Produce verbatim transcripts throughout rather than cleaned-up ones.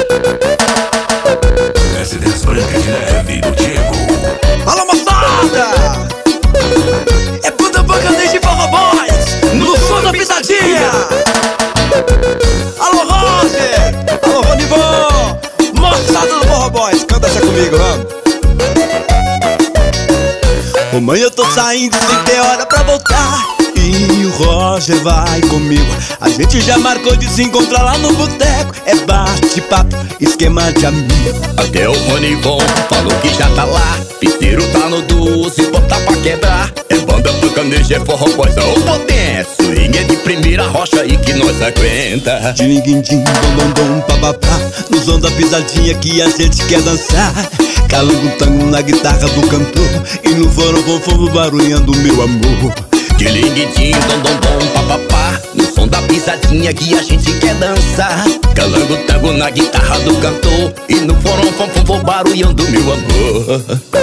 S dez branca de neve do Diego. Alô, moçada! É puta bacanês de Forró Boys no som da pisadinha. Alô, Roger! Alô, Ronivon! Moçada do Forró Boys, canta essa comigo, vamos! Ô mãe, eu tô saindo sem ter hora pra voltar, e o Roger vai comigo. A gente já marcou de se encontrar lá no boteco. É bate-papo, esquema de amigo. Até o Ronivon falou que já tá lá. Piteiro tá no doce, botar pra quebrar. É banda bacaneja, é Forró Boys, ó o potência. Swing é de primeira rocha aí que nós aguenta. Diringuindim, dom, dom, dom, papapá. No som da pisadinha que a gente quer dançar. Calango tango na guitarra do cantor, e no forró fofo barulhando meu amor. Tilinguidim, dom, dom, dom, papapá. No som da pisadinha que a gente quer dançar. Calango tango na guitarra do cantor, e no forró fofo barulhando meu amor.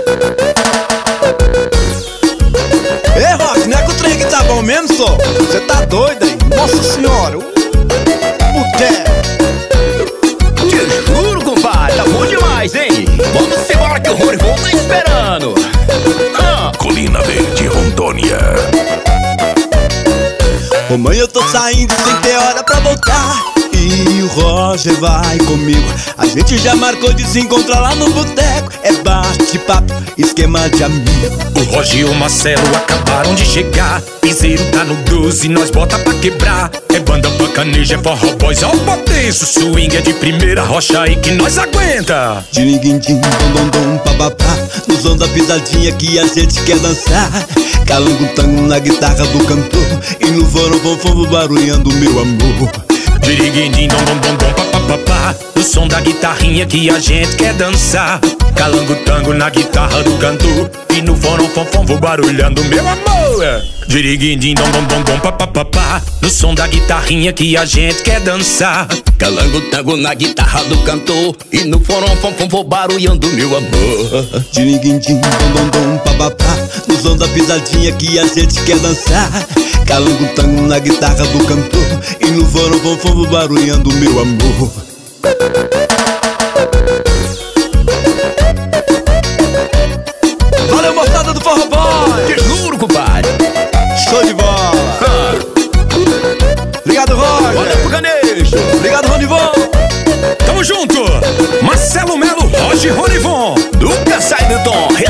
Ei, Rock, não é que o trem aqui tá bom mesmo, só? Você tá doido aí? Nossa senhora! Boteco! Te juro, compadre, tá bom demais, hein? Vamos embora que o Ronivon tá esperando. Ah. Colina Verde, Rondônia. Ô mãe, eu tô saindo sem ter hora pra voltar, e o Roger vai comigo. A gente já marcou de se encontrar lá no boteco. É bate-papo, esquema de amigo. O Roger e o Marcelo acabaram de chegar. Piseiro tá no doze, nós bota pra quebrar. É banda bacaneja, é Forró Boys, ó o potência. Swing é de primeira rocha aí que nós aguenta. Diringuindim, dom, dom, dom, papapá. No som da pisadinha que a gente quer dançar. Calango tango na guitarra do cantor, e no forró fofo barulhando meu amor. Diriguindim, dom, dom, dom, dom, papapá. No som da guitarrinha que a gente quer dançar. Calango tango na guitarra do cantor, e no forró fofo barulhando meu amor. Diriguindim, dom, dom, dom, dom, papapá. No som da guitarrinha que a gente quer dançar. Calango tango na guitarra do cantor, e no forró fofo barulhando meu amor. Diringuindim, dom, dom, dom, papapá. No som da pisadinha que a gente quer dançar. Calango tango na guitarra do cantor, e no forró fofo barulhando meu amor. Valeu, moçada do Forró Boys! Te juro, compadre. Show de bola! Ah. Obrigado, Roger! Valeu, Bacanejo! Obrigado, Ronivon! Tamo junto! Marcelo Melo, Roger e Ronivon. Nunca sai do tom.